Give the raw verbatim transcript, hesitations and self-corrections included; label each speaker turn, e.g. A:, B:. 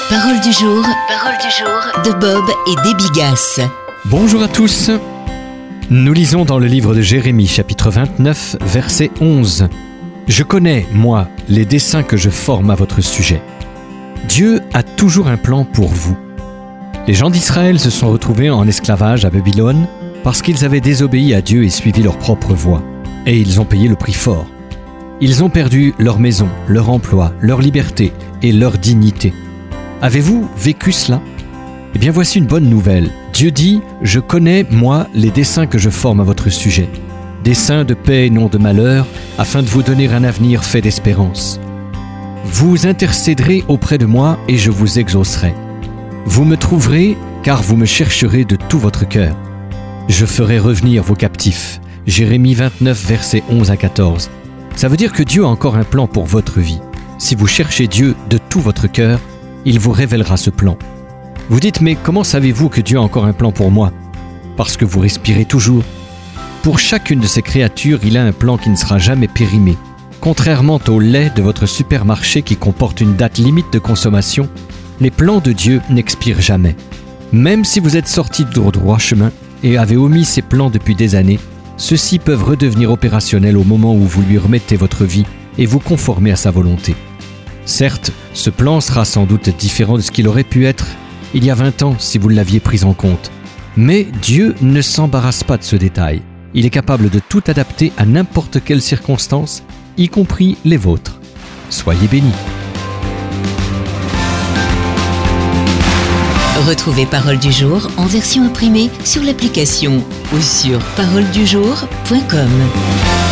A: Parole du jour, parole du jour de Bob et Déby Gasse.
B: Bonjour à tous. Nous lisons dans le livre de Jérémie, chapitre vingt-neuf, verset onze. « Je connais, moi, les desseins que je forme à votre sujet. Dieu a toujours un plan pour vous. » Les gens d'Israël se sont retrouvés en esclavage à Babylone parce qu'ils avaient désobéi à Dieu et suivi leur propre voie. Et ils ont payé le prix fort. Ils ont perdu leur maison, leur emploi, leur liberté et leur dignité. Avez-vous vécu cela ? Eh bien, voici une bonne nouvelle. Dieu dit « Je connais, moi, les desseins que je forme à votre sujet. Desseins de paix et non de malheur, afin de vous donner un avenir fait d'espérance. Vous intercéderez auprès de moi et je vous exaucerai. Vous me trouverez, car vous me chercherez de tout votre cœur. Je ferai revenir vos captifs. » Jérémie vingt-neuf, versets onze à quatorze. Ça veut dire que Dieu a encore un plan pour votre vie. Si vous cherchez Dieu de tout votre cœur, il vous révélera ce plan. Vous dites, mais comment savez-vous que Dieu a encore un plan pour moi ? Parce que vous respirez toujours. Pour chacune de ces créatures, il a un plan qui ne sera jamais périmé. Contrairement au lait de votre supermarché qui comporte une date limite de consommation, les plans de Dieu n'expirent jamais. Même si vous êtes sorti du droit chemin et avez omis ces plans depuis des années, ceux-ci peuvent redevenir opérationnels au moment où vous lui remettez votre vie et vous conformez à sa volonté. Certes, ce plan sera sans doute différent de ce qu'il aurait pu être il y a vingt ans si vous l'aviez pris en compte. Mais Dieu ne s'embarrasse pas de ce détail. Il est capable de tout adapter à n'importe quelle circonstance, y compris les vôtres. Soyez bénis.
A: Retrouvez Parole du jour en version imprimée sur l'application ou sur parole du jour point com.